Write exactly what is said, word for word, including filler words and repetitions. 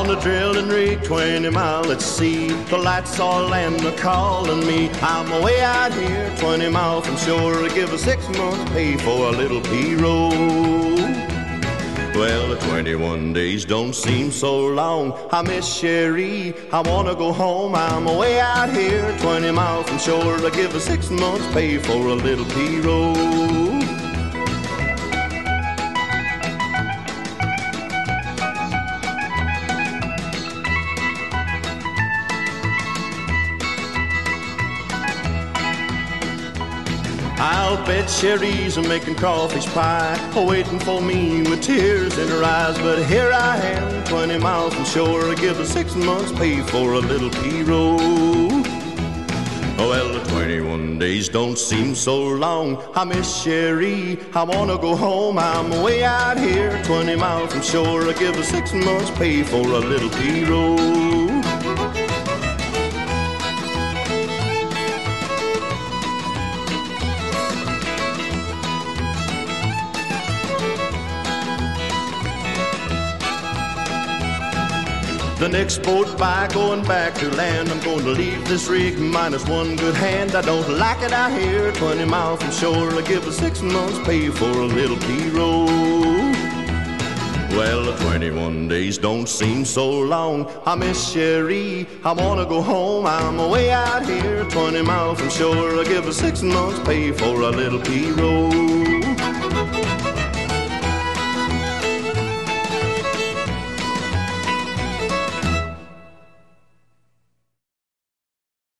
on the drilling rig, twenty miles at sea. The lights all land are calling me. I'm away out here, twenty miles from shore. I give a six months pay for a little P-roll. Well, the twenty-one days don't seem so long. I miss Cherie, I wanna go home. I'm away out here, twenty miles from shore. I give a six months pay for a little P-roll. I'll bet Cherie's making crawfish pie, waiting for me with tears in her eyes. But here I am, twenty miles from shore. I give her six months pay for a little P-roll. Well, the twenty-one days don't seem so long. I miss Cherie, I wanna go home. I'm way out here, twenty miles from shore. I give her six months pay for a little P-roll. The next boat by going back to land. I'm going to leave this rig minus one good hand. I don't like it out here, twenty miles from shore. I give a six months pay for a little P-roll. Well, the twenty-one days don't seem so long. I miss Cherie, I wanna go home. I'm away out here, twenty miles from shore. I give a six months pay for a little P-roll.